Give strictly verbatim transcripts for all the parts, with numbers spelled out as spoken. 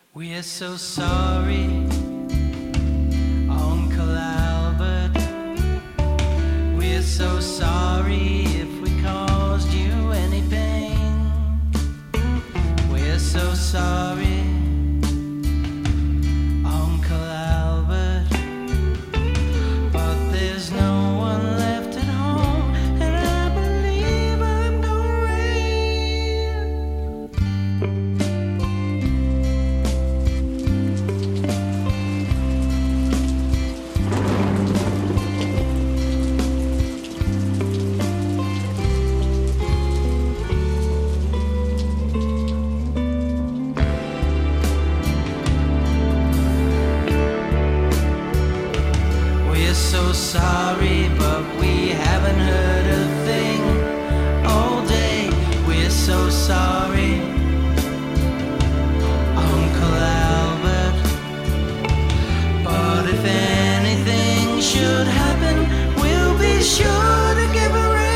We're so sorry, Uncle Albert. We're so sorry if we caused you any pain. We're so sorry, Uncle Albert. But there's no one left at home, and I believe I'm gonna rain. We're so sorry, but we haven't heard a thing all day. We're so sorry, Uncle Albert. But if anything should happen, we'll be sure to give a ring.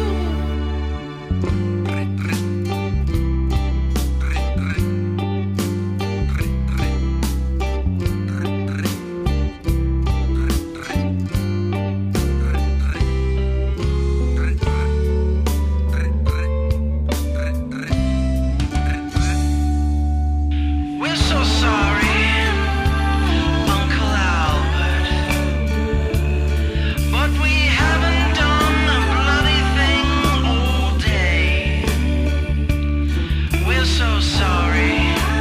We're so sorry, Uncle Albert, but we haven't done a bloody thing all day. We're so sorry,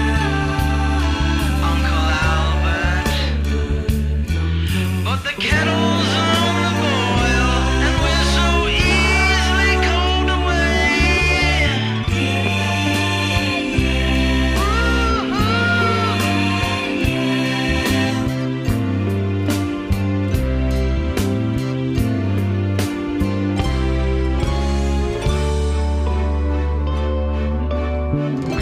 Uncle Albert, but the kettle's on the boil and we're so easily cold away. Ooh.